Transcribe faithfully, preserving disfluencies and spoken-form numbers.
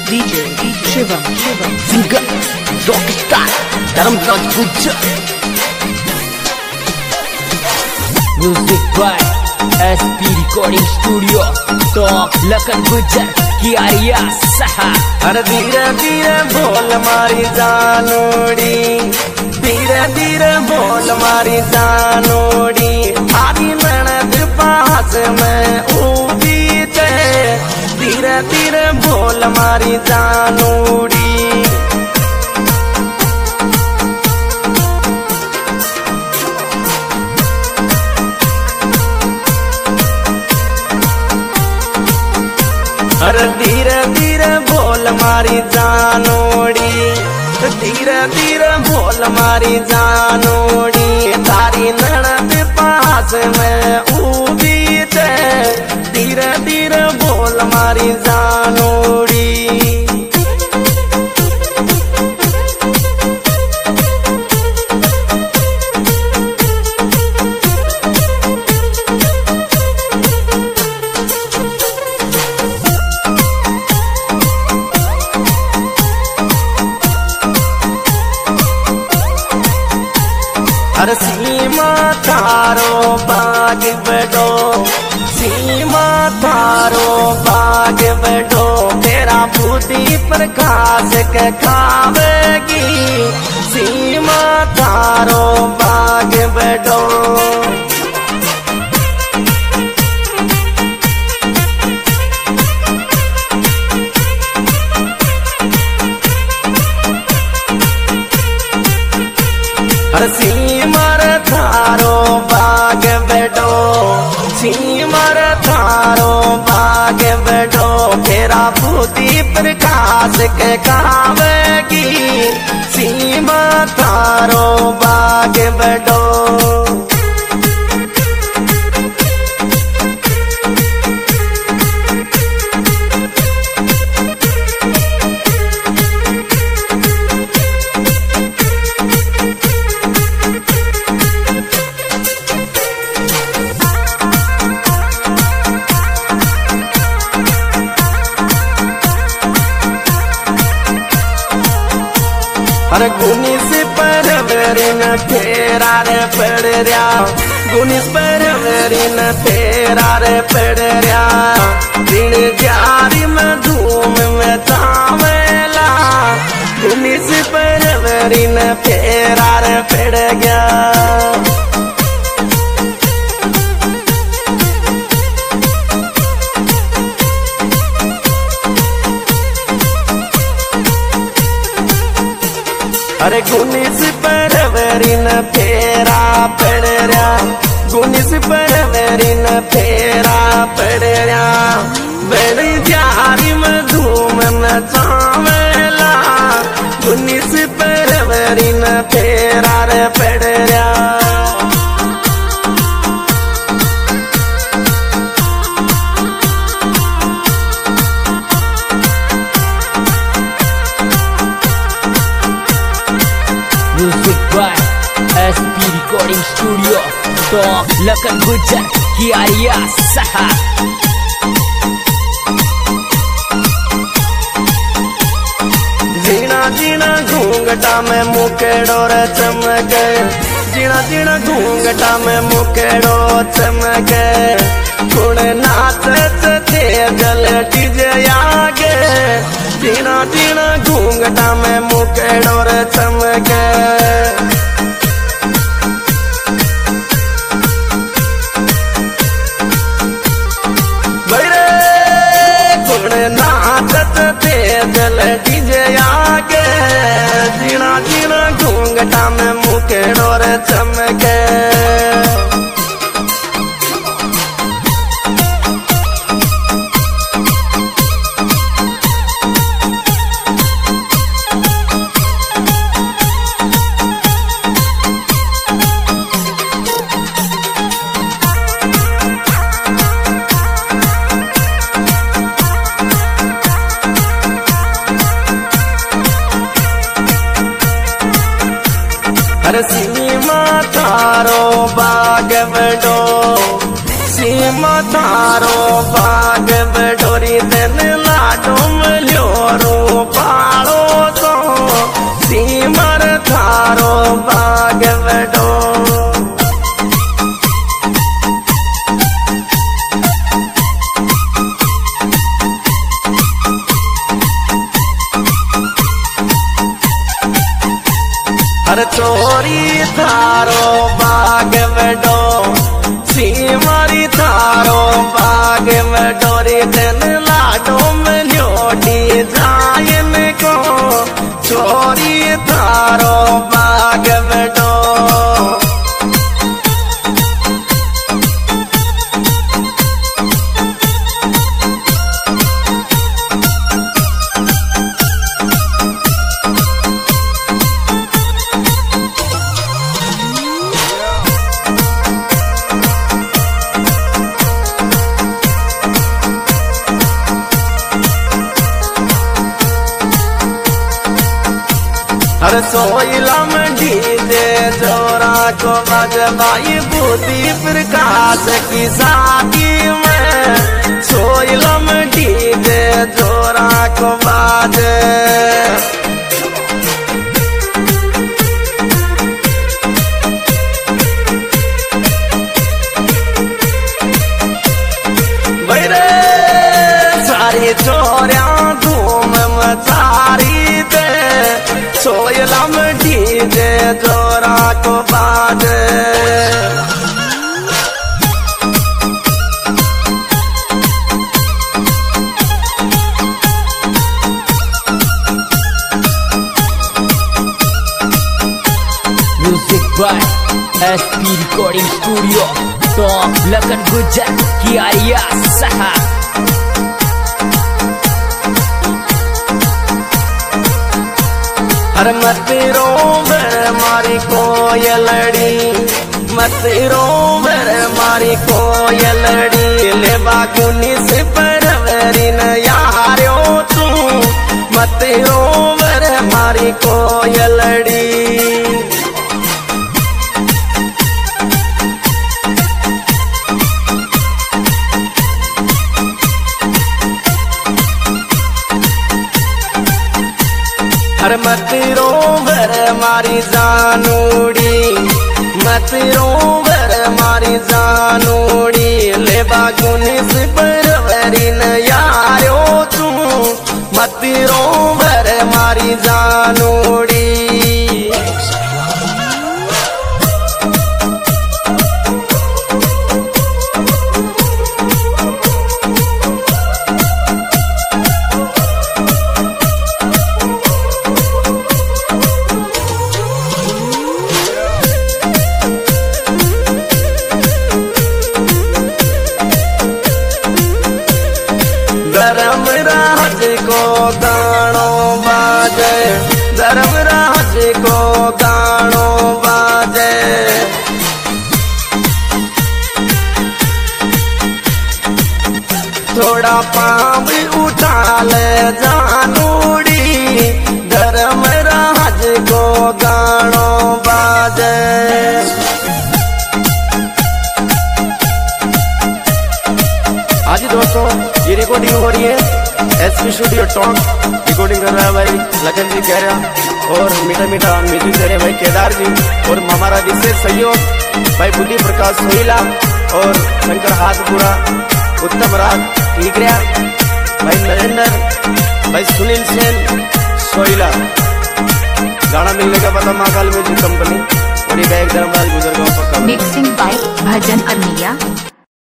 DJ Shivam Shivam singer rockstar Dharmraj Gujjar. Music by SP recording studio top Lakhan Gujjar की आर्या सहा। अरे धीरे धीरे बोल मारी जानोड़ी, धीरे धीरे बोल मारी जानोड़ी, थारी ननद पास में ऊभी थे। धीरे धीरे बोल मारी जानोड़ी, अरे धीरे धीरे बोल मारी जानोड़ी, धीरे धीरे बोल मारी जानोड़ी, तारी ननद पास में ऊभी थे। धीरे धीरे बोल मारी जानोड़ी, अरे सीमा थारो बाग बैठो, सीमा थारो बाग बैठो, तेरा बुद्धि प्रकाश के खावेगी। सीमा थारो बाग बैठो, अरे सीमर थारो बाग बैठो, सीमर थारो बाग बैठो, तेरा बुद्धि प्रकाश के खावेगी। सीमा थारो बाग बैठो, अरे गुनिस पर वेरिन तेरा रे पड़ रहा, गुनिस पर वेरिन तेरा रे पड़ रहा, दिन जारी में धूम में चावेला। गुनिस पर वेरिन तेरा रे पड़ गया, अरे गुनिस पर वेरिन फेरा पड़ रहा, गुनिस पर वेरिन फेरा पड़ रहा, बड़ी जारी में धूम में चावेला। गुनिस पर वेरिन फेरा रे पड़ रहा, music by SP recording studio top Lakhan Gujjar की आर्या सहा। जीना जीना घूंघटा में मुकेड़ो रे चमके, जीना जीना घूंघटा में मुकेड़ो चमके, गुण नाचत थे जल डीजे आगे। जीना जीना घूंघटा में मुकेड़ो रे चमके, बड़े गुण नाचत थे जल डीजे आगे। जीना जीना घूंघटा में मुकेड़ो रे चमके, अरे सीमा थारो बाग बैठो, सीमा थारो बाग बैठोरी दिन लाडो मिलो रो छोरी थारो बाग बड़ो सीमारी थारो बाग बड़ो रे दिन लाडो में न्योटी जायन को छोरी थारो बाग बड़ो हर सोइला मंडी दे जोरा को बजवाई बुद्धि प्रकाश की साकी में सोइला मंडी दे जोरा को बाज बैरे सारी चोरिया धूम मचारी दे सोयला में डीजे जोरा को बाज music by SP recording studio top Lakhan Gujjar की आर्या सहा हर मत रोवर मारी कोयलड़ी मत रोवर मारी कोयलड़ी ले बागुनी से परवरी न यारो तू मत रोवर मारी कोयलड़ी हर मत रोवर मारी जानूड़ी मत रोवर मारी जानूड़ी ले बागुनी से परवरी न यारो तू मत रोवर मारी जानूड़ी धर्मराज को गानो बाजे धर्मराज को गानो बाजे थोड़ा पाँव उठा ले जानूड़ी धर्मराज को गानो बाजे आज दोस्तों ये रिकॉर्डिंग हो रही है एसपी स्टूडियो टॉक रिकॉर्डिंग कर रहा है भाई लखन जी कह रहा और मीठा मीठा म्यूजिक दे रहे भाई केदार जी और हमारा विशेष सहयोग भाई बुद्धि प्रकाश सोइला और शंकर हाथपुरा उत्तम राज टिकरिया भाई नरेंद्र भाई सुनील सेन सोइला गाना मिलने का पता महाकाल म्यूजिक कंपनी और ये गायक धर्मराज गुजर गाँव पक्का मिक्सिंग बाय भजन अनिया।